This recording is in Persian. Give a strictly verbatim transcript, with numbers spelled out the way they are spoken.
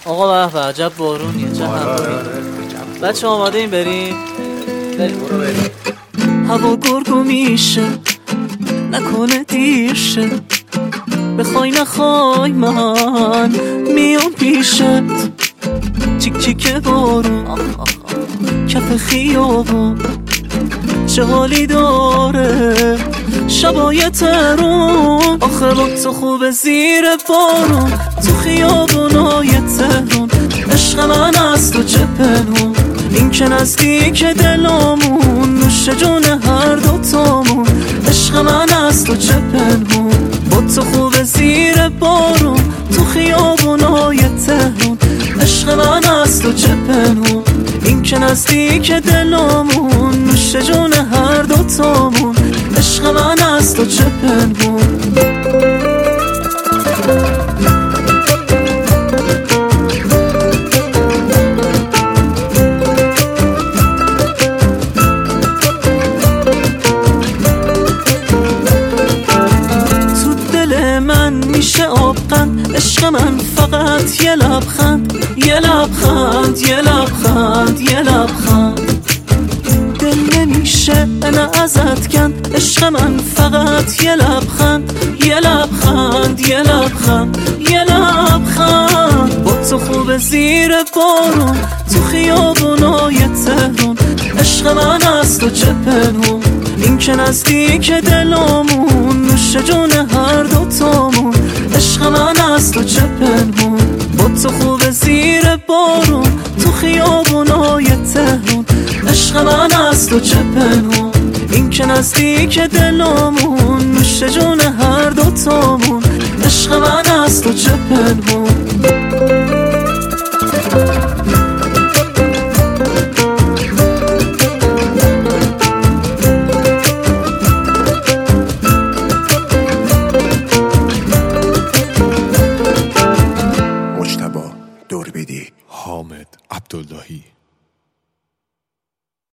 آقا به به عجب بارونیه، چه هوایی. بچه آماده این بریم؟ بریم برو بریم. هوا گرگو میشه نکنه دیر شه، بخوای نخوای من میام پیشت. چیک چیک بارون کف خیابون چه حالی داره شبای تهرون. آخه با تو خوبه زیر بارون تو خیابونای تهرون. عشق من از تو چه پنهون، این که نزدیک دلامون، نوش جون هر دوتامون. عشق من از تو چه پنهون، با تو خوبه زیر بارون تو خیابونای تهرون. عشق من از تو چه پنهون، این که نزدیک دلامون، نوش جون هر دوتامون. عشق من از تو چه پنهون. تو دل من میشه آبقند، عشق من فقط یه لبخند، یه لبخند یه لبخند یه لبخند. دل نمیشه انا ازت کند، عشق من فقط یه لبخند، یه لبخند یه لبخند یه لبخند. با تو خوبه زیر بارون تو خیابونای تهرون. عشق من از تو چه پنهون، این که نزدیک دلامون، نوش جون هر دوتامون. عشق من از تو چه پنهون، با تو خوبه زیر بارون تو خیابونای تهرون. عشق من از تو چه پنهون، این که نزدیک دلامون، نوش جون هر دوتامون. عشق من از تو چه پنهون. مجتبی دوربیدی، حامد عبداللهی.